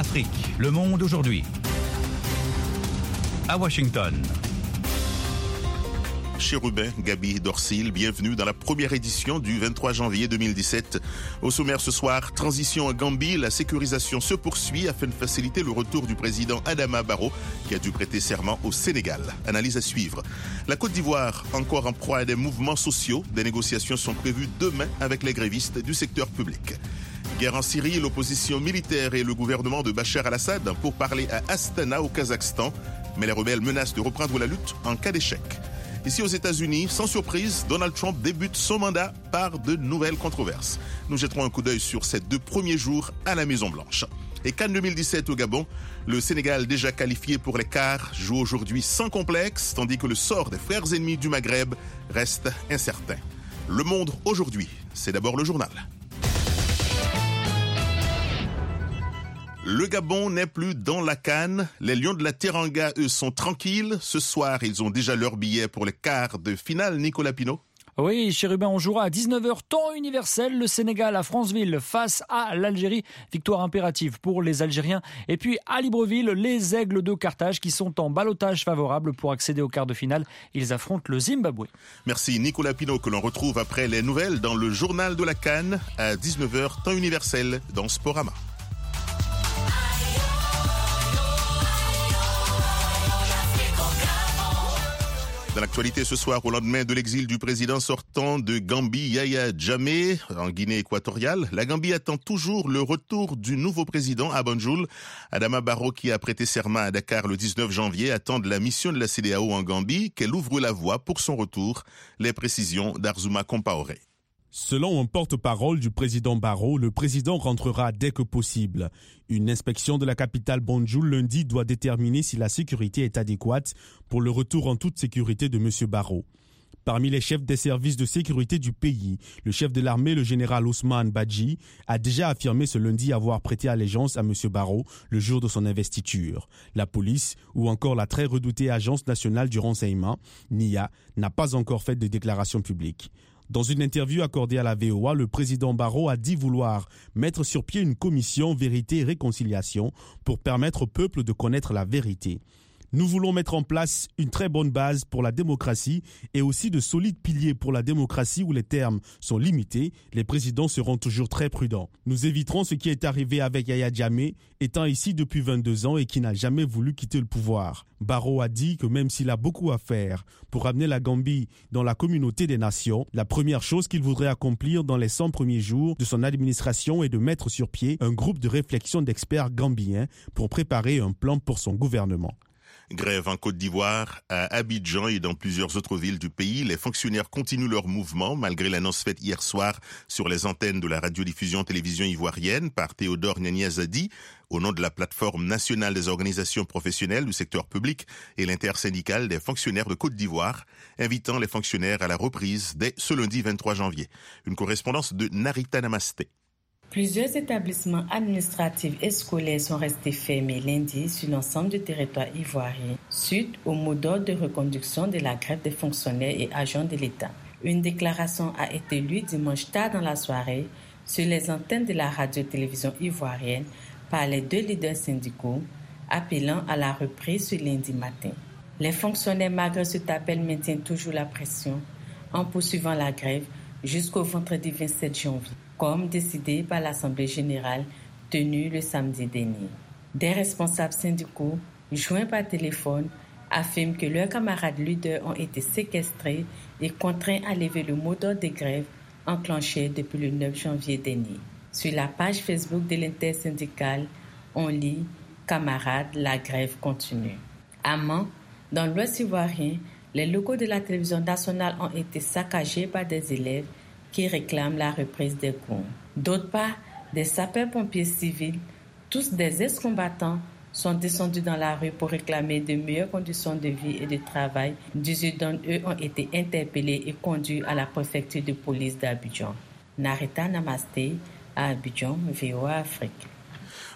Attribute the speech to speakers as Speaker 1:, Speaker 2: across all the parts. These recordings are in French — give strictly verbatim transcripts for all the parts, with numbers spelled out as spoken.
Speaker 1: Afrique, le monde aujourd'hui. À Washington.
Speaker 2: Chérubin, Gabi Dorsil, bienvenue dans la première édition du vingt-trois janvier deux mille dix-sept. Au sommaire ce soir, transition en Gambie, la sécurisation se poursuit afin de faciliter le retour du président Adama Barrow qui a dû prêter serment au Sénégal. Analyse à suivre. La Côte d'Ivoire, encore en proie à des mouvements sociaux, des négociations sont prévues demain avec les grévistes du secteur public. Guerre en Syrie, l'opposition militaire et le gouvernement de Bachar al-Assad pour parler à Astana au Kazakhstan, mais les rebelles menacent de reprendre la lutte en cas d'échec. Ici aux États-Unis, sans surprise, Donald Trump débute son mandat par de nouvelles controverses. Nous jetterons un coup d'œil sur ces deux premiers jours à la Maison-Blanche. Et CAN deux mille dix-sept au Gabon, le Sénégal déjà qualifié pour les quarts joue aujourd'hui sans complexe, tandis que le sort des frères ennemis du Maghreb reste incertain. Le Monde aujourd'hui, c'est d'abord le journal. Le Gabon n'est plus dans la CAN. Les Lions de la Teranga, eux, sont tranquilles. Ce soir, ils ont déjà leur billet pour les quarts de finale. Nicolas Pinault.
Speaker 3: Oui, Chérubin, on jouera à dix-neuf heures, temps universel. Le Sénégal à Franceville face à l'Algérie. Victoire impérative pour les Algériens. Et puis à Libreville, les Aigles de Carthage qui sont en ballottage favorable pour accéder au quart de finale. Ils affrontent le Zimbabwe.
Speaker 2: Merci Nicolas Pinault que l'on retrouve après les nouvelles dans le journal de la CAN à dix-neuf heures, temps universel dans Sporama. Dans l'actualité ce soir, au lendemain de l'exil du président sortant de Gambie, Yaya Jammeh, en Guinée équatoriale, la Gambie attend toujours le retour du nouveau président à Banjul. Adama Barrow, qui a prêté serment à Dakar le dix-neuf janvier, attend de la mission de la C E D E A O en Gambie qu'elle ouvre la voie pour son retour. Les précisions d'Arzouma Compaoré.
Speaker 4: Selon un porte-parole du président Barrow, le président rentrera dès que possible. Une inspection de la capitale Banjul lundi doit déterminer si la sécurité est adéquate pour le retour en toute sécurité de M. Barrow. Parmi les chefs des services de sécurité du pays, le chef de l'armée, le général Ousmane Badji, a déjà affirmé ce lundi avoir prêté allégeance à M. Barrow le jour de son investiture. La police, ou encore la très redoutée Agence nationale du renseignement, N I A, n'a pas encore fait de déclaration publique. Dans une interview accordée à la V O A, le président Barrow a dit vouloir mettre sur pied une commission vérité et réconciliation pour permettre au peuple de connaître la vérité. Nous voulons mettre en place une très bonne base pour la démocratie et aussi de solides piliers pour la démocratie où les termes sont limités. Les présidents seront toujours très prudents. Nous éviterons ce qui est arrivé avec Yaya Jammeh, étant ici depuis vingt-deux ans et qui n'a jamais voulu quitter le pouvoir. Barrow a dit que même s'il a beaucoup à faire pour amener la Gambie dans la communauté des nations, la première chose qu'il voudrait accomplir dans les cent premiers jours de son administration est de mettre sur pied un groupe de réflexion d'experts gambiens pour préparer un plan pour son gouvernement.
Speaker 2: Grève en Côte d'Ivoire, à Abidjan et dans plusieurs autres villes du pays. Les fonctionnaires continuent leur mouvement malgré l'annonce faite hier soir sur les antennes de la radiodiffusion télévision ivoirienne par Théodore Gnagna Zadi au nom de la plateforme nationale des organisations professionnelles du secteur public et l'intersyndicale des fonctionnaires de Côte d'Ivoire, invitant les fonctionnaires à la reprise dès ce lundi vingt-trois janvier. Une correspondance de Narita Namasté.
Speaker 5: Plusieurs établissements administratifs et scolaires sont restés fermés lundi sur l'ensemble du territoire ivoirien, suite au mot d'ordre de reconduction de la grève des fonctionnaires et agents de l'État. Une déclaration a été lue dimanche tard dans la soirée sur les antennes de la radio-télévision ivoirienne par les deux leaders syndicaux, appelant à la reprise ce lundi matin. Les fonctionnaires, malgré cet appel, maintiennent toujours la pression en poursuivant la grève jusqu'au vendredi vingt-sept janvier. Comme décidé par l'Assemblée générale tenue le samedi dernier. Des responsables syndicaux, joints par téléphone, affirment que leurs camarades leaders ont été séquestrés et contraints à lever le mot d'ordre de grève enclenché depuis le neuf janvier dernier. Sur la page Facebook de l'intersyndicale, on lit « Camarades, la grève continue ». À Mans, dans l'Ouest ivoirien, les locaux de la télévision nationale ont été saccagés par des élèves qui réclament la reprise des cours. D'autre part, des sapeurs-pompiers civils, tous des ex-combattants, sont descendus dans la rue pour réclamer de meilleures conditions de vie et de travail. dix-huit d'entre eux ont été interpellés et conduits à la préfecture de police d'Abidjan. Narita Namasté, à Abidjan, V O A Afrique.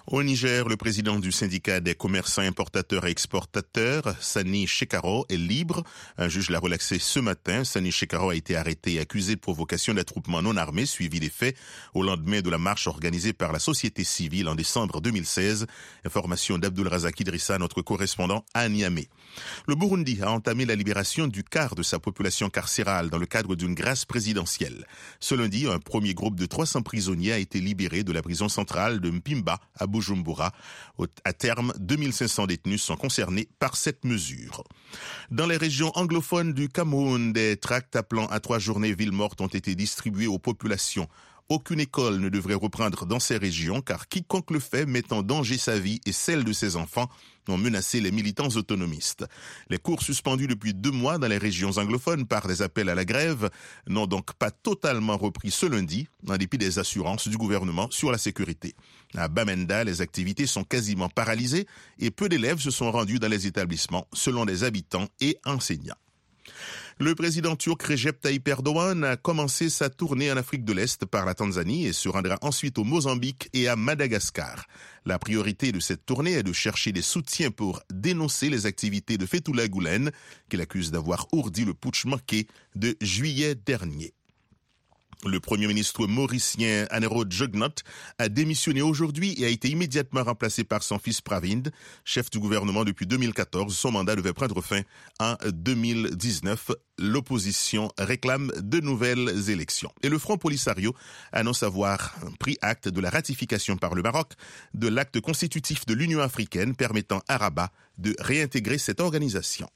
Speaker 2: Au Niger, le président du syndicat des commerçants importateurs et exportateurs, Sani Shekaro, est libre. Un juge l'a relaxé ce matin. Sani Shekaro a été arrêté et accusé de provocation d'attroupement non armé suivi des faits au lendemain de la marche organisée par la société civile en décembre deux mille seize. Information d'Abdul Razak Idrissa, notre correspondant à Niamey. Le Burundi a entamé la libération du quart de sa population carcérale dans le cadre d'une grâce présidentielle. Ce lundi, un premier groupe de trois cents prisonniers a été libéré de la prison centrale de Mpimba à Bujumbura. À terme, deux mille cinq cents détenus sont concernés par cette mesure. Dans les régions anglophones du Cameroun, des tracts appelant à trois journées villes mortes ont été distribués aux populations. Aucune école ne devrait reprendre dans ces régions car quiconque le fait met en danger sa vie et celle de ses enfants, ont menacé les militants autonomistes. Les cours suspendus depuis deux mois dans les régions anglophones par des appels à la grève n'ont donc pas totalement repris ce lundi, en dépit des assurances du gouvernement sur la sécurité. À Bamenda, les activités sont quasiment paralysées et peu d'élèves se sont rendus dans les établissements, selon les habitants et enseignants. Le président turc Recep Tayyip Erdogan a commencé sa tournée en Afrique de l'Est par la Tanzanie et se rendra ensuite au Mozambique et à Madagascar. La priorité de cette tournée est de chercher des soutiens pour dénoncer les activités de Fethullah Gülen, qu'il accuse d'avoir ourdi le putsch manqué de juillet dernier. Le premier ministre mauricien Anero Jugnot a démissionné aujourd'hui et a été immédiatement remplacé par son fils Pravind, chef du gouvernement depuis deux mille quatorze. Son mandat devait prendre fin en deux mille dix-neuf. L'opposition réclame de nouvelles élections. Et le Front Polisario annonce avoir pris acte de la ratification par le Maroc de l'acte constitutif de l'Union africaine permettant à Rabat de réintégrer cette organisation.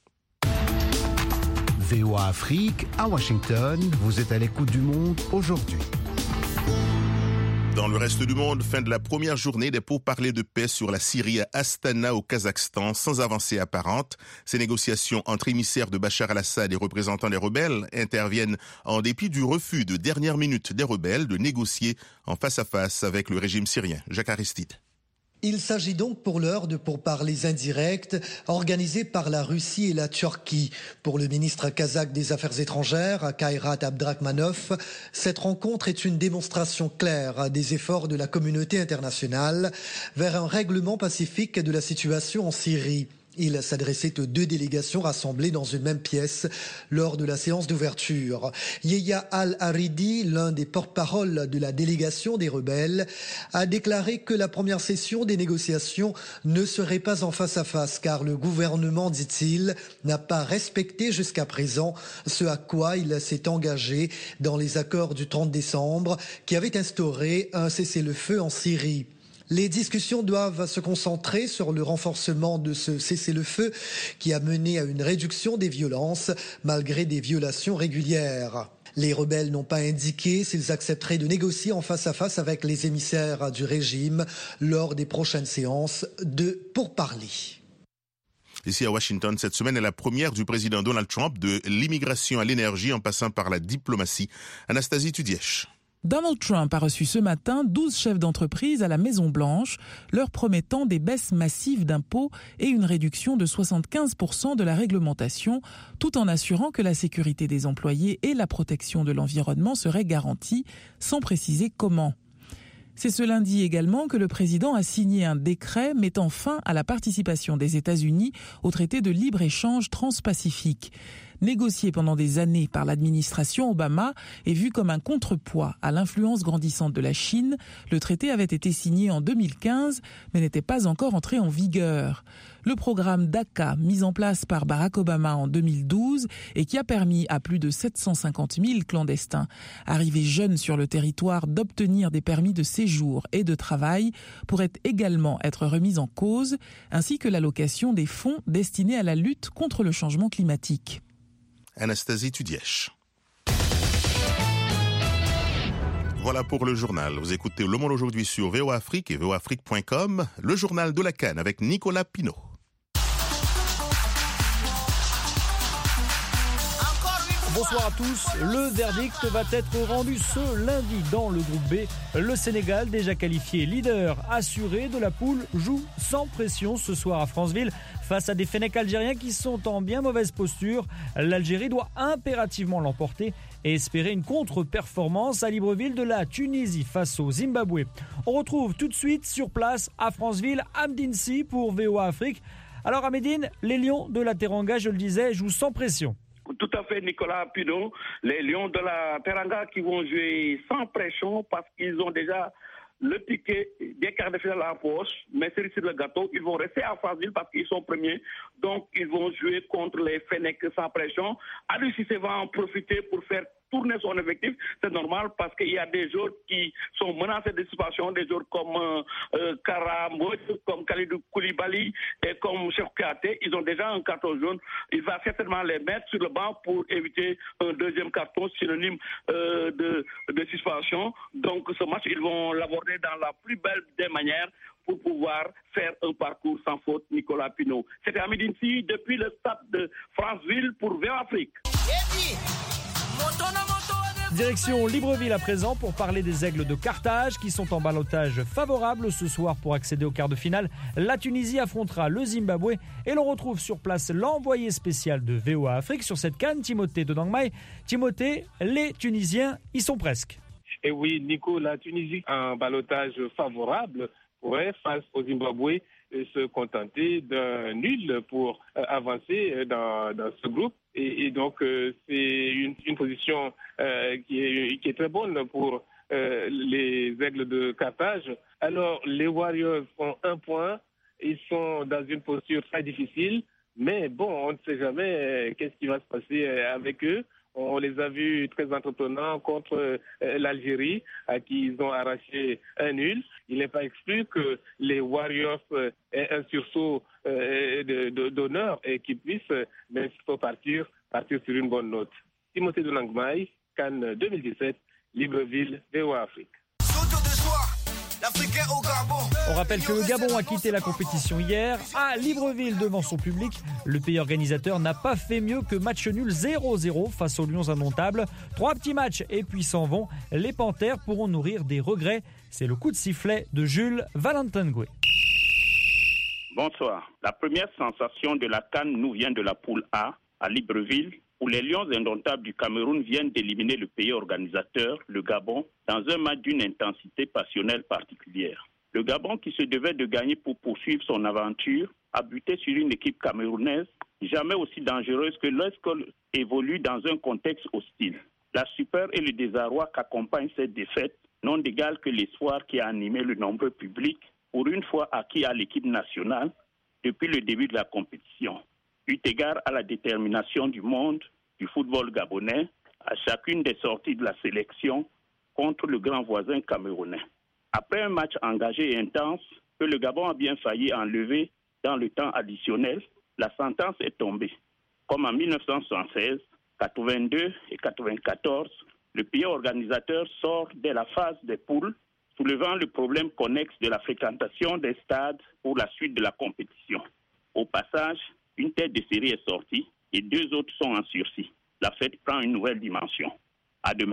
Speaker 1: V O A Afrique, à Washington, vous êtes à l'écoute du monde aujourd'hui.
Speaker 2: Dans le reste du monde, fin de la première journée des pourparlers de paix sur la Syrie à Astana au Kazakhstan, sans avancée apparente. Ces négociations entre émissaires de Bachar al-Assad et représentants des rebelles interviennent en dépit du refus de dernière minute des rebelles de négocier en face à face avec le régime syrien. Jacques Aristide.
Speaker 6: Il s'agit donc pour l'heure de pourparlers indirects organisés par la Russie et la Turquie. Pour le ministre kazakh des Affaires étrangères, Kairat Abdrakhmanov, cette rencontre est une démonstration claire des efforts de la communauté internationale vers un règlement pacifique de la situation en Syrie. Il s'adressait aux deux délégations rassemblées dans une même pièce lors de la séance d'ouverture. Yehia Al-Haridi, l'un des porte-parole de la délégation des rebelles, a déclaré que la première session des négociations ne serait pas en face-à-face car le gouvernement, dit-il, n'a pas respecté jusqu'à présent ce à quoi il s'est engagé dans les accords du trente décembre qui avaient instauré un cessez-le-feu en Syrie. Les discussions doivent se concentrer sur le renforcement de ce cessez-le-feu qui a mené à une réduction des violences malgré des violations régulières. Les rebelles n'ont pas indiqué s'ils accepteraient de négocier en face à face avec les émissaires du régime lors des prochaines séances de pourparlers.
Speaker 2: Ici à Washington, cette semaine est la première du président Donald Trump de l'immigration à l'énergie en passant par la diplomatie. Anastasie Tudièche.
Speaker 7: Donald Trump a reçu ce matin douze chefs d'entreprise à la Maison-Blanche, leur promettant des baisses massives d'impôts et une réduction de soixante-quinze pour cent de la réglementation, tout en assurant que la sécurité des employés et la protection de l'environnement seraient garanties, sans préciser comment. C'est ce lundi également que le président a signé un décret mettant fin à la participation des États-Unis au traité de libre-échange transpacifique. Négocié pendant des années par l'administration Obama et vu comme un contrepoids à l'influence grandissante de la Chine, le traité avait été signé en deux mille quinze mais n'était pas encore entré en vigueur. Le programme DACA, mis en place par Barack Obama en deux mille douze et qui a permis à plus de sept cent cinquante mille clandestins arrivés jeunes sur le territoire d'obtenir des permis de séjour et de travail, pourrait également être remis en cause, ainsi que l'allocation des fonds destinés à la lutte contre le changement climatique.
Speaker 2: Anastasie Tudièche. Voilà pour le journal. Vous écoutez Le Monde aujourd'hui sur V O A Afrique et V O A Afrique point com, le journal de la Canne avec Nicolas Pinault.
Speaker 3: Bonsoir à tous. Le verdict va être rendu ce lundi dans le groupe B. Le Sénégal, déjà qualifié leader assuré de la poule, joue sans pression ce soir à Franceville face à des Fennecs algériens qui sont en bien mauvaise posture. L'Algérie doit impérativement l'emporter et espérer une contre-performance à Libreville de la Tunisie face au Zimbabwe. On retrouve tout de suite sur place à Franceville Amdine Sy pour V O A Afrique. Alors Amédine, les Lions de la Teranga, je le disais, jouent sans pression.
Speaker 8: Tout à fait, Nicolas Pino. Les Lions de la Teranga qui vont jouer sans pression parce qu'ils ont déjà le ticket des quarts de finale en poche. Mais c'est sur le gâteau, ils vont rester à Franceville parce qu'ils sont premiers. Donc, ils vont jouer contre les Fennecs sans pression. Aliou Cissé va en profiter pour faire tourner son effectif. C'est normal parce qu'il y a des joueurs qui sont menacés de suspension, des joueurs comme euh, Kara Mbodj, comme Khalidou Koulibaly et comme Cheikh Kouyaté. Ils ont déjà un carton jaune. Il va certainement les mettre sur le banc pour éviter un deuxième carton synonyme euh, de, de suspension. Donc ce match, ils vont l'aborder dans la plus belle des manières pour pouvoir faire un parcours sans faute, Nicolas Pino. C'était Amidine Sy depuis le stade de Franceville pour V O A Afrique.
Speaker 3: Direction Libreville à présent pour parler des Aigles de Carthage qui sont en ballottage favorable ce soir pour accéder au quart de finale. La Tunisie affrontera le Zimbabwe et l'on retrouve sur place l'envoyé spécial de V O A Afrique sur cette CAN, Timothée de Dangmai. Timothée, les Tunisiens y sont presque.
Speaker 9: Et oui, Nico, la Tunisie en ballottage favorable pourrait, face au Zimbabwe, se contenter d'un nul pour euh, avancer dans, dans ce groupe. Et, et donc, euh, c'est une, une position euh, qui, est, qui est très bonne pour euh, les Aigles de Carthage. Alors, les Warriors ont un point. Ils sont dans une posture très difficile. Mais bon, on ne sait jamais euh, qu'est-ce qui va se passer euh, avec eux. On les a vus très entreprenants contre euh, l'Algérie, à qui ils ont arraché un nul. Il n'est pas exclu que les Warriors euh, aient un sursaut euh, de, de, d'honneur et qu'ils puissent, euh, mais il faut partir, partir sur une bonne note. Timothée de Dangmai, CAN deux mille dix-sept, Libreville, V O A Afrique.
Speaker 3: On rappelle que le Gabon a quitté la compétition hier à Libreville devant son public. Le pays organisateur n'a pas fait mieux que match nul zéro zéro face aux Lions indomptables. Trois petits matchs et puis s'en vont. Les Panthères pourront nourrir des regrets. C'est le coup de sifflet de Jules Valentin-Goué.
Speaker 10: Bonsoir. La première sensation de la CAN nous vient de la poule A à Libreville, où les Lions indomptables du Cameroun viennent d'éliminer le pays organisateur, le Gabon, dans un match d'une intensité passionnelle particulière. Le Gabon, qui se devait de gagner pour poursuivre son aventure, a buté sur une équipe camerounaise jamais aussi dangereuse que lorsqu'elle évolue dans un contexte hostile. La stupeur et le désarroi qu'accompagnent cette défaite n'ont d'égal que l'espoir qui a animé le nombreux public, pour une fois acquis à l'équipe nationale depuis le début de la compétition. Eu égard à la détermination du monde du football gabonais à chacune des sorties de la sélection contre le grand voisin camerounais. Après un match engagé et intense que le Gabon a bien failli enlever dans le temps additionnel, la sentence est tombée. Comme en dix-neuf cent soixante-seize, quatre-vingt-deux et quatre-vingt-quatorze, le pays organisateur sort dès la phase des poules, soulevant le problème connexe de la fréquentation des stades pour la suite de la compétition. Au passage, une tête de série est sortie et deux autres sont en sursis. La fête prend une nouvelle dimension. À demain.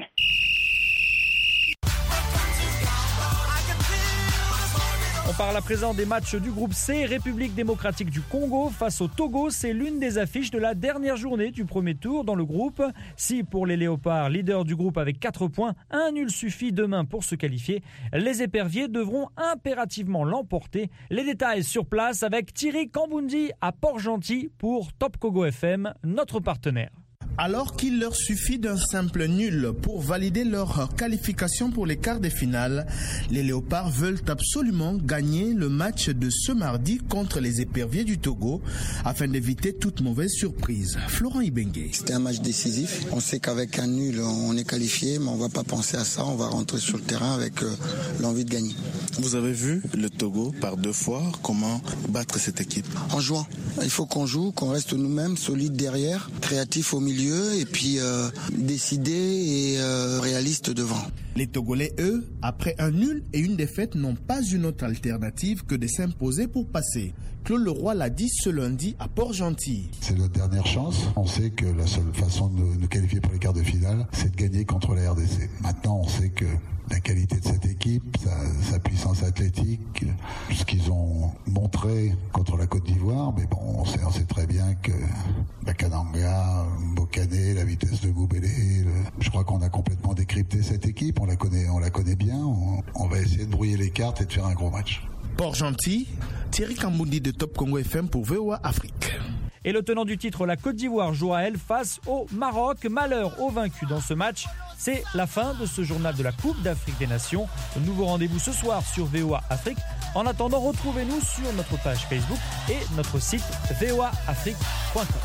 Speaker 3: On parle à présent des matchs du groupe C, République démocratique du Congo face au Togo. C'est l'une des affiches de la dernière journée du premier tour dans le groupe. Si pour les Léopards, leader du groupe avec quatre points, un nul suffit demain pour se qualifier, les éperviers devront impérativement l'emporter. Les détails sur place avec Thierry Kambundi à Port-Gentil pour Top Congo F M, notre partenaire.
Speaker 11: Alors qu'il leur suffit d'un simple nul pour valider leur qualification pour les quarts de finale, les Léopards veulent absolument gagner le match de ce mardi contre les éperviers du Togo afin d'éviter toute mauvaise surprise. Florent Ibengue.
Speaker 12: C'était un match décisif. On sait qu'avec un nul, on est qualifié, mais on ne va pas penser à ça. On va rentrer sur le terrain avec euh, l'envie de gagner.
Speaker 13: Vous avez vu le Togo par deux fois. Comment battre cette équipe?
Speaker 12: En jouant. Il faut qu'on joue, qu'on reste nous-mêmes, solides derrière, créatifs au milieu. sérieux et puis euh, décidé et euh, réaliste devant.
Speaker 11: Les Togolais, eux, après un nul et une défaite, n'ont pas une autre alternative que de s'imposer pour passer. Claude Leroy l'a dit ce lundi à Port-Gentil.
Speaker 14: C'est notre dernière chance. On sait que la seule façon de nous qualifier pour les quarts de finale, c'est de gagner contre la R D C. Maintenant, on sait que la qualité de cette équipe, sa, sa puissance athlétique, ce qu'ils ont montré contre la Côte d'Ivoire, mais bon, on sait, on sait très bien que Bakananga, Bokane, la vitesse de Goubélé, le, je crois qu'on a complètement décrypté cette équipe, on la connaît, on la connaît bien, on, on va essayer de brouiller les cartes et de faire un gros match.
Speaker 11: Port-Gentil, Thierry Kamboundi de Top Congo F M pour V O A Afrique.
Speaker 3: Et le tenant du titre, la Côte d'Ivoire, jouera elle face au Maroc. Malheur aux vaincus dans ce match. C'est la fin de ce journal de la Coupe d'Afrique des Nations. Nouveau rendez-vous ce soir sur V O A Afrique. En attendant, retrouvez-nous sur notre page Facebook et notre site v o a afrique point com.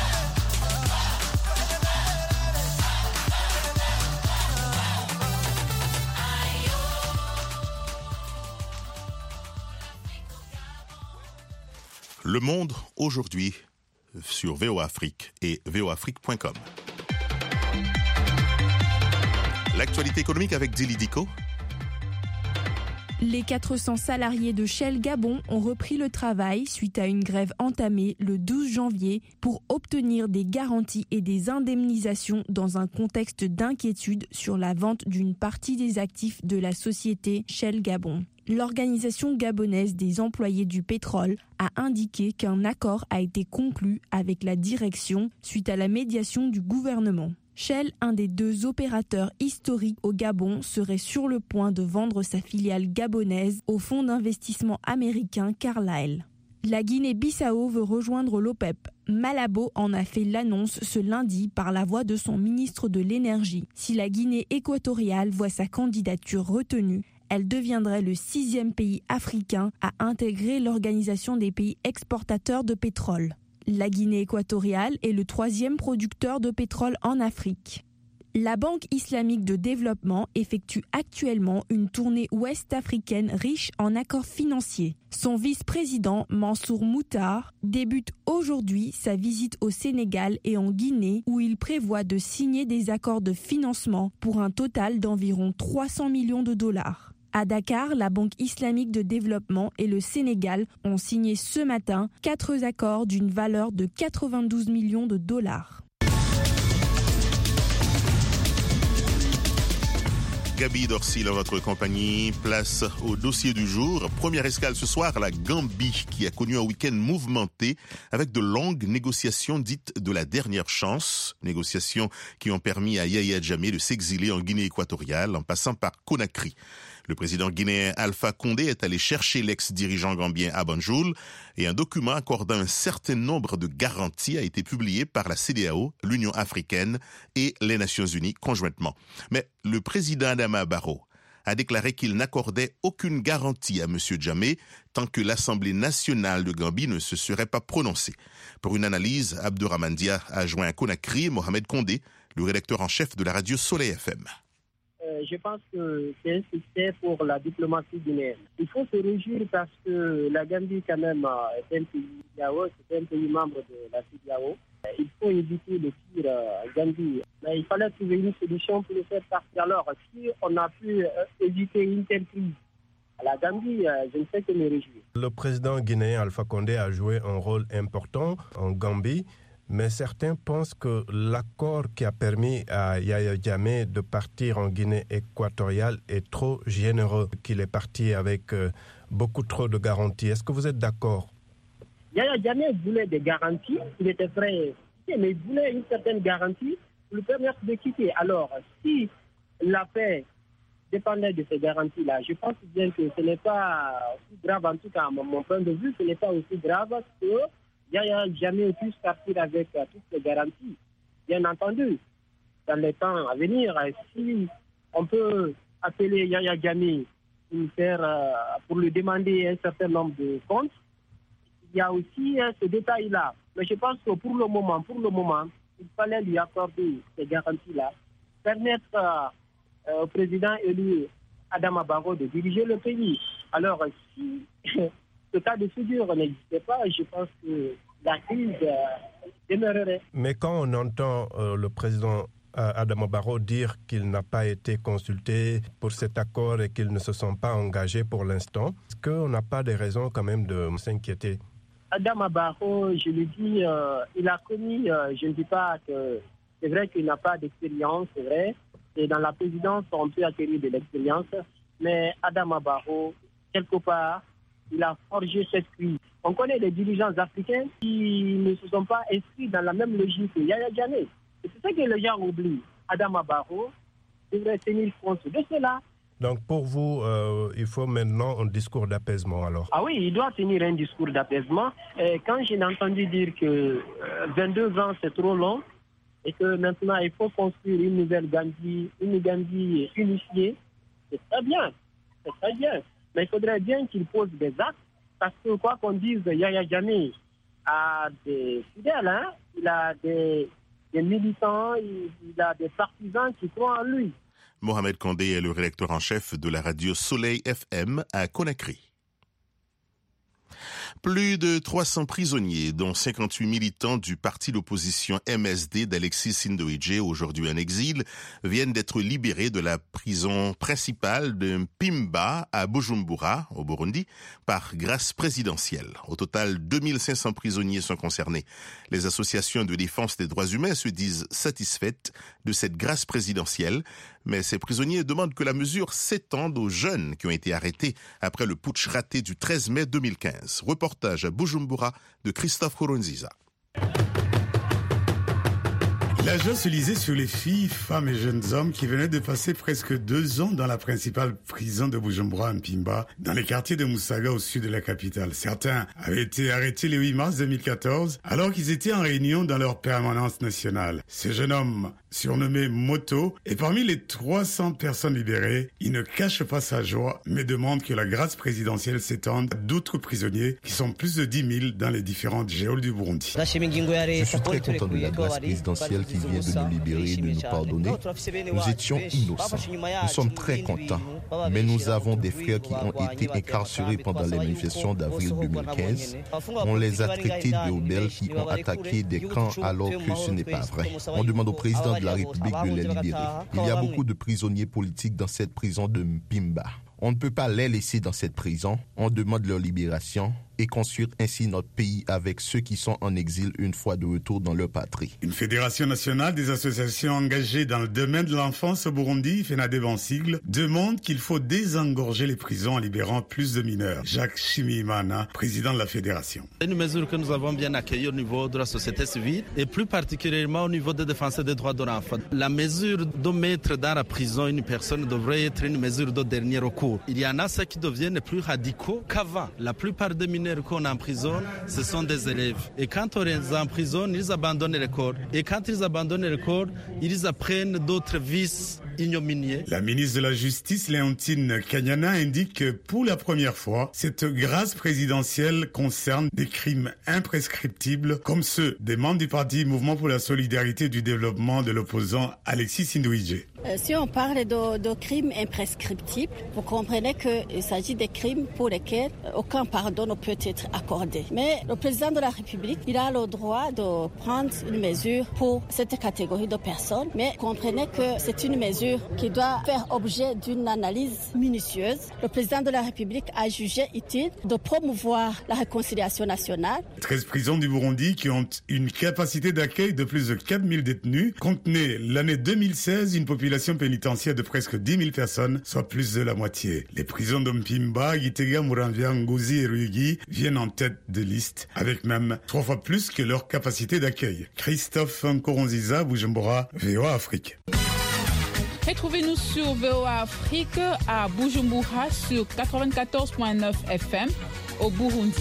Speaker 2: Le Monde aujourd'hui sur V O A Afrique et v o a afrique point com. L'actualité économique avec Dili Diko.
Speaker 15: Les quatre cents salariés de Shell Gabon ont repris le travail suite à une grève entamée le douze janvier pour obtenir des garanties et des indemnisations dans un contexte d'inquiétude sur la vente d'une partie des actifs de la société Shell Gabon. L'organisation gabonaise des employés du pétrole a indiqué qu'un accord a été conclu avec la direction suite à la médiation du gouvernement. Shell, un des deux opérateurs historiques au Gabon, serait sur le point de vendre sa filiale gabonaise au fonds d'investissement américain Carlyle. La Guinée-Bissau veut rejoindre l'OPEP. Malabo en a fait l'annonce ce lundi par la voix de son ministre de l'Énergie. Si la Guinée équatoriale voit sa candidature retenue, elle deviendrait le sixième pays africain à intégrer l'Organisation des pays exportateurs de pétrole. La Guinée équatoriale est le troisième producteur de pétrole en Afrique. La Banque islamique de développement effectue actuellement une tournée ouest-africaine riche en accords financiers. Son vice-président, Mansour Moutar, débute aujourd'hui sa visite au Sénégal et en Guinée où il prévoit de signer des accords de financement pour un total d'environ trois cents millions de dollars. À Dakar, la Banque islamique de développement et le Sénégal ont signé ce matin quatre accords d'une valeur de quatre-vingt-douze millions de dollars.
Speaker 2: Gabi Dorsil en votre compagnie, place au dossier du jour. Première escale ce soir, la Gambie, qui a connu un week-end mouvementé avec de longues négociations dites de la dernière chance. Négociations qui ont permis à Yaya Jammeh de s'exiler en Guinée équatoriale en passant par Conakry. Le président guinéen Alpha Condé est allé chercher l'ex-dirigeant gambien à Banjul et un document accordant un certain nombre de garanties a été publié par la C E D E A O, l'Union africaine et les Nations unies conjointement. Mais le président Adama Barrow a déclaré qu'il n'accordait aucune garantie à M. Jammeh tant que l'Assemblée nationale de Gambie ne se serait pas prononcée. Pour une analyse, Abdourahmane Dia a joint à Conakry Mohamed Condé, le rédacteur en chef de la radio Soleil F M.
Speaker 16: Je pense que c'est un succès pour la diplomatie guinéenne. Il faut se réjouir parce que la Gambie, quand même, est un pays C E D E A O, c'est un pays membre de la C E D E A O. Il faut éviter le pire à Gambie. Mais il fallait trouver une solution pour le faire partir. Alors, si on a pu éviter une telle crise à la Gambie, je ne sais que me réjouir.
Speaker 17: Le président guinéen Alpha Condé a joué un rôle important en Gambie. Mais certains pensent que l'accord qui a permis à Yaya Jammeh de partir en Guinée équatoriale est trop généreux, qu'il est parti avec euh, beaucoup trop de garanties. Est-ce que vous êtes d'accord?
Speaker 16: Yaya Jammeh voulait des garanties, il était prêt, mais il voulait une certaine garantie pour lui permettre de quitter. Alors, si la paix dépendait de ces garanties-là, je pense bien que ce n'est pas aussi grave, en tout cas à mon point de vue, ce n'est pas aussi grave que Yaya Jammeh puisse partir avec uh, toutes les garanties. Bien entendu, dans les temps à venir, si on peut appeler Yaya Jammeh pour, faire, uh, pour lui demander un certain nombre de comptes, il y a aussi uh, ce détail-là. Mais je pense que pour le moment, pour le moment, il fallait lui accorder ces garanties-là, permettre uh, uh, au président élu Adama Barrow de diriger le pays. Alors, si ce cas de figure n'existait pas, je pense que la crise euh, demeurerait.
Speaker 17: Mais quand on entend euh, le président Adama Barrow dire qu'il n'a pas été consulté pour cet accord et qu'il ne se sent pas engagé pour l'instant, est-ce qu'on n'a pas des raisons quand même de s'inquiéter?
Speaker 16: Adama Barrow, je le dis, euh, il a commis, euh, je ne dis pas que c'est vrai qu'il n'a pas d'expérience, c'est vrai, et dans la présidence on peut acquérir de l'expérience, mais Adama Barrow, quelque part, il a forgé cette crise. On connaît les dirigeants africains qui ne se sont pas inscrits dans la même logique que Yahya Jammeh. Et c'est ça que les gens oublient. Adama Barrow devrait tenir compte de cela.
Speaker 17: Donc pour vous, euh, il faut maintenant un discours d'apaisement alors?
Speaker 16: Ah oui, il doit tenir un discours d'apaisement. Et quand j'ai entendu dire que euh, vingt-deux ans c'est trop long et que maintenant il faut construire une nouvelle Gambie, une Gambie unifiée, c'est très bien, c'est très bien. Mais il faudrait bien qu'il pose des actes parce que quoi qu'on dise, Yahya Jammeh a des fidèles, hein? Il a des... des militants, il a des partisans qui croient en lui.
Speaker 2: Mohamed Kandé est le rédacteur en chef de la radio Soleil F M à Conakry. Plus de trois cents prisonniers, dont cinquante-huit militants du parti d'opposition M S D d'Alexis Sindoïdje, aujourd'hui en exil, viennent d'être libérés de la prison principale de Mpimba à Bujumbura, au Burundi, par grâce présidentielle. Au total, deux mille cinq cents prisonniers sont concernés. Les associations de défense des droits humains se disent satisfaites de cette grâce présidentielle, mais ces prisonniers demandent que la mesure s'étende aux jeunes qui ont été arrêtés après le putsch raté du treize mai deux mille quinze. Reportage à Bujumbura de Christophe Koronziza.
Speaker 18: La joie se lisait sur les filles, femmes et jeunes hommes qui venaient de passer presque deux ans dans la principale prison de Bujumbura, Mpimba, dans les quartiers de Musaga au sud de la capitale. Certains avaient été arrêtés le huit mars deux mille quatorze alors qu'ils étaient en réunion dans leur permanence nationale. Ce jeune homme, surnommé Moto, est parmi les trois cents personnes libérées. Il ne cache pas sa joie, mais demande que la grâce présidentielle s'étende à d'autres prisonniers qui sont plus de dix mille dans les différentes geôles du Burundi.
Speaker 19: Je suis très content de la grâce présidentielle qui vient de nous libérer et de nous pardonner. Nous étions innocents. Nous sommes très contents. Mais nous avons des frères qui ont été incarcérés pendant les manifestations d'avril deux mille quinze. On les a traités de rebelles qui ont attaqué des camps alors que ce n'est pas vrai. On demande au président de la République de les libérer. Il y a beaucoup de prisonniers politiques dans cette prison de Mpimba. On ne peut pas les laisser dans cette prison. On demande leur libération et construire ainsi notre pays avec ceux qui sont en exil une fois de retour dans leur patrie.
Speaker 18: Une fédération nationale des associations engagées dans le domaine de l'enfance au Burundi, FENADEB en sigle, demande qu'il faut désengorger les prisons en libérant plus de mineurs. Jacques Chimimana, président de la fédération.
Speaker 20: C'est une mesure que nous avons bien accueillie au niveau de la société civile et plus particulièrement au niveau des défenseurs des droits de l'enfant. La mesure de mettre dans la prison une personne devrait être une mesure de dernier recours. Il y en a ceux qui deviennent plus radicaux qu'avant. La plupart des mineurs qu'on emprisonne, ce sont des élèves. Et quand on les emprisonne, ils abandonnent l'école. Et quand ils abandonnent l'école, ils apprennent d'autres vices ignominieux.
Speaker 18: La ministre de la Justice, Léontine Kanyana, indique que pour la première fois, cette grâce présidentielle concerne des crimes imprescriptibles comme ceux des membres du parti Mouvement pour la solidarité et du développement de l'opposant Alexis Sindoïdje.
Speaker 21: Euh, si on parle de, de crimes imprescriptibles, vous comprenez qu'il s'agit de crimes pour lesquels aucun pardon ne peut être accordé. Mais le président de la République, il a le droit de prendre une mesure pour cette catégorie de personnes. Mais comprenez que c'est une mesure qui doit faire objet d'une analyse minutieuse. Le président de la République a jugé utile de promouvoir la réconciliation nationale.
Speaker 18: treize prisons du Burundi qui ont une capacité d'accueil de plus de quatre mille détenus contenaient l'année deux mille seize une population pénitentiaire de presque dix mille personnes, soit plus de la moitié. Les prisons de Mpimba, Gitega, Muramvya, Ngozi et Ruyigi viennent en tête de liste, avec même trois fois plus que leur capacité d'accueil. Christophe Nkoronziza, Bujumbura, V O A Afrique.
Speaker 22: Retrouvez-nous sur V O A Afrique à Bujumbura sur quatre-vingt-quatorze virgule neuf F M au Burundi.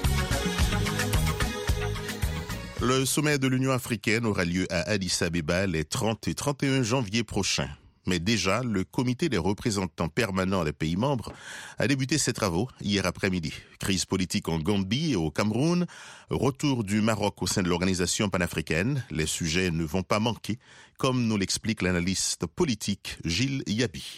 Speaker 2: Le sommet de l'Union africaine aura lieu à Addis Abeba les trente et trente et un janvier prochains. Mais déjà, le comité des représentants permanents des pays membres a débuté ses travaux hier après-midi. Crise politique en Gambie et au Cameroun, retour du Maroc au sein de l'organisation panafricaine. Les sujets ne vont pas manquer, comme nous l'explique l'analyste politique Gilles Yabi.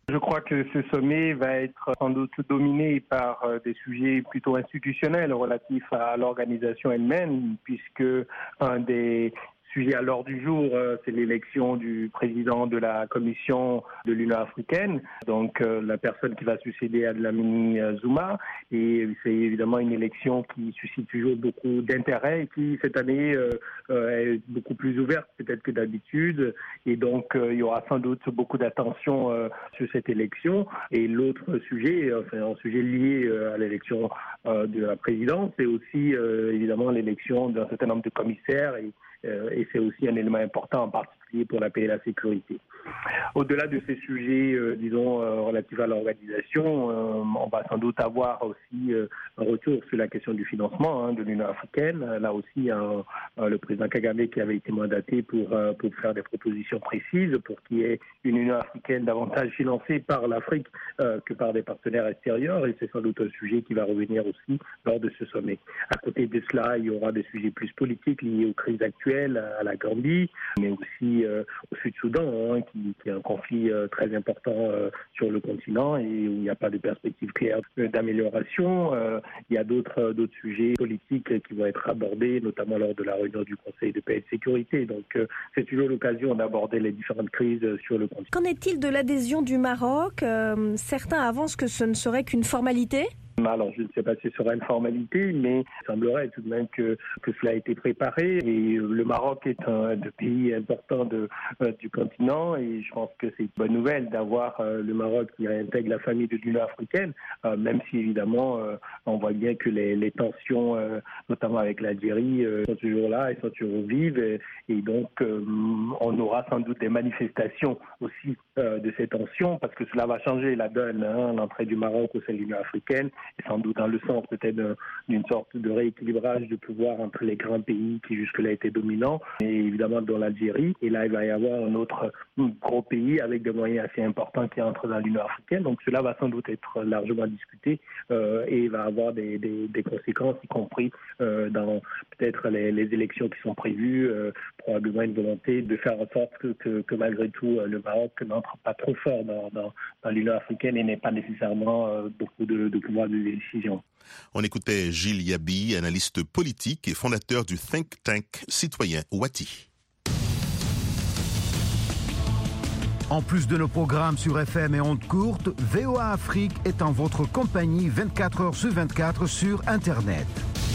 Speaker 9: Je crois que ce sommet va être sans doute dominé par des sujets plutôt institutionnels relatifs à l'organisation elle-même, puisque un des sujet à l'ordre du jour, euh, c'est l'élection du président de la Commission de l'Union africaine, donc euh, la personne qui va succéder à Dlamini Zuma. Et c'est évidemment une élection qui suscite toujours beaucoup d'intérêt et qui, cette année, euh, euh, est beaucoup plus ouverte peut-être que d'habitude. Et donc, euh, il y aura sans doute beaucoup d'attention euh, sur cette élection. Et l'autre sujet, enfin, un sujet lié euh, à l'élection euh, de la présidence, c'est aussi euh, évidemment l'élection d'un certain nombre de commissaires et et c'est aussi un élément important, en particulier pour la paix et la sécurité. Au-delà de ces sujets, euh, disons, euh, relatifs à l'organisation, euh, on va sans doute avoir aussi euh, un retour sur la question du financement hein, de l'Union africaine. Là aussi, hein, euh, le président Kagame qui avait été mandaté pour, euh, pour faire des propositions précises pour qu'il y ait une Union africaine davantage financée par l'Afrique euh, que par des partenaires extérieurs. Et c'est sans doute un sujet qui va revenir aussi lors de ce sommet. À côté de cela, il y aura des sujets plus politiques liés aux crises actuelles, à la Gambie, mais aussi euh, au Sud-Soudan, hein, qui, qui est un conflit euh, très important euh, sur le continent et où il n'y a pas de perspective claire d'amélioration. Euh, il y a d'autres, euh, d'autres sujets politiques qui vont être abordés, notamment lors de la réunion du Conseil de paix et de sécurité. Donc euh, c'est toujours l'occasion d'aborder les différentes crises sur le continent.
Speaker 4: Qu'en est-il de l'adhésion du Maroc ? euh, Certains avancent que ce ne serait qu'une formalité ?
Speaker 9: Alors, je ne sais pas si ce sera une formalité, mais il semblerait tout de même que, que cela a été préparé. Et le Maroc est un des pays importants de, euh, du continent et je pense que c'est une bonne nouvelle d'avoir euh, le Maroc qui réintègre la famille de l'Union africaine, euh, même si évidemment euh, on voit bien que les, les tensions, euh, notamment avec l'Algérie, euh, sont toujours là et sont toujours vives. Et, et donc, euh, on aura sans doute des manifestations aussi euh, de ces tensions parce que cela va changer la donne, hein, l'entrée du Maroc au sein de l'Union africaine. Et sans doute dans le sens peut-être d'une sorte de rééquilibrage de pouvoir entre les grands pays qui jusque-là étaient dominants, et évidemment dans l'Algérie. Et là, il va y avoir un autre gros pays avec des moyens assez importants qui entrent dans l'Union africaine. Donc cela va sans doute être largement discuté euh, et va avoir des, des, des conséquences, y compris euh, dans peut-être les, les élections qui sont prévues, euh, probablement une volonté de faire en sorte que, que, que malgré tout le Maroc n'entre pas trop fort dans, dans, dans l'Union africaine et n'ait pas nécessairement euh, beaucoup de, de pouvoir de décision.
Speaker 2: On écoutait Gilles Yabi, analyste politique et fondateur du think tank citoyen Wati.
Speaker 1: En plus de nos programmes sur F M et ondes courtes, V O A Afrique est en votre compagnie vingt-quatre heures sur vingt-quatre sur Internet.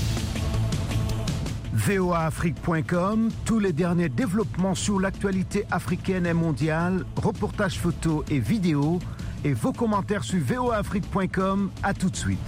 Speaker 1: V O A Afrique point com, tous les derniers développements sur l'actualité africaine et mondiale, reportages photos et vidéos, et vos commentaires sur V O A Afrique point com. À tout de suite.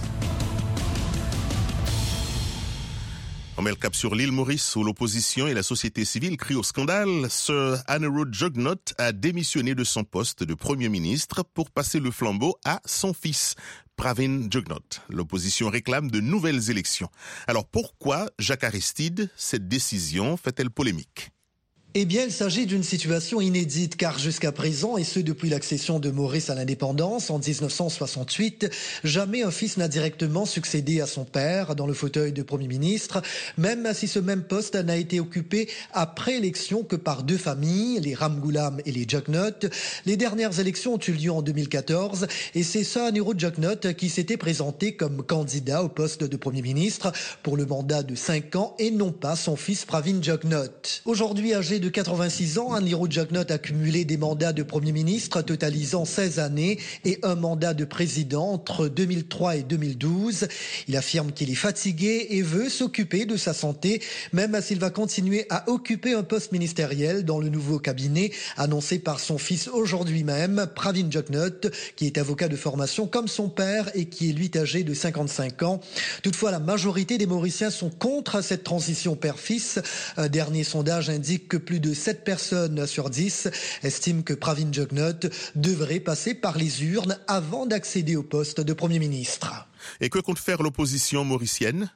Speaker 2: On met le cap sur l'île Maurice où l'opposition et la société civile crient au scandale. Sir Aneroad Jugnot a démissionné de son poste de Premier ministre pour passer le flambeau à son fils, Pravin Jugnot. L'opposition réclame de nouvelles élections. Alors pourquoi, Jacques Aristide, cette décision fait-elle polémique ?
Speaker 6: Eh bien, il s'agit d'une situation inédite, car jusqu'à présent, et ce depuis l'accession de Maurice à l'indépendance en dix-neuf cent soixante-huit, jamais un fils n'a directement succédé à son père dans le fauteuil de Premier ministre, même si ce même poste n'a été occupé après élection que par deux familles, les Ramgoolam et les Jugnot. Les dernières élections ont eu lieu en deux mille quatorze, et c'est Sir Aneroad Jugnot qui s'était présenté comme candidat au poste de Premier ministre pour le mandat de cinq ans, et non pas son fils Pravin Jugnot. Aujourd'hui âgé de quatre-vingt-six ans, Aneroad Jugnot a cumulé des mandats de Premier ministre totalisant seize années et un mandat de président entre deux mille trois et deux mille douze. Il affirme qu'il est fatigué et veut s'occuper de sa santé, même s'il va continuer à occuper un poste ministériel dans le nouveau cabinet annoncé par son fils aujourd'hui même, Pravin Jugnot, qui est avocat de formation comme son père et qui est lui âgé de cinquante-cinq ans. Toutefois, la majorité des Mauriciens sont contre cette transition père-fils. Un dernier sondage indique que plus de sept personnes sur dix estiment que Pravin Jugnot devrait passer par les urnes avant d'accéder au poste de Premier ministre.
Speaker 2: Et que compte faire l'opposition mauricienne ?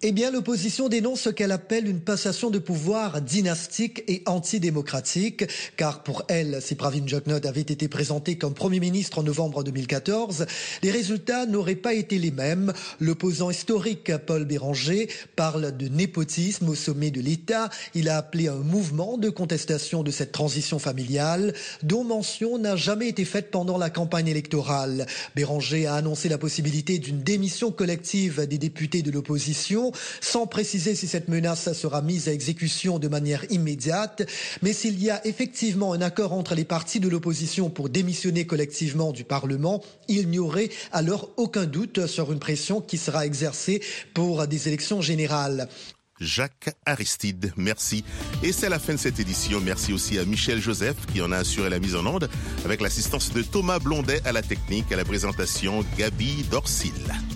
Speaker 6: Eh bien, l'opposition dénonce ce qu'elle appelle une passation de pouvoir dynastique et antidémocratique, car pour elle, si Pravin Jugnauth avait été présenté comme Premier ministre en novembre deux mille quatorze, les résultats n'auraient pas été les mêmes. L'opposant historique Paul Béranger parle de népotisme au sommet de l'État. Il a appelé un mouvement de contestation de cette transition familiale, dont mention n'a jamais été faite pendant la campagne électorale. Béranger a annoncé la possibilité d'une démission collective des députés de l'opposition, sans préciser si cette menace sera mise à exécution de manière immédiate. Mais s'il y a effectivement un accord entre les partis de l'opposition pour démissionner collectivement du Parlement, il n'y aurait alors aucun doute sur une pression qui sera exercée pour des élections générales.
Speaker 2: Jacques Aristide, merci. Et c'est la fin de cette édition. Merci aussi à Michel Joseph qui en a assuré la mise en onde, avec l'assistance de Thomas Blondet à la technique, à la présentation Gabi Dorsil.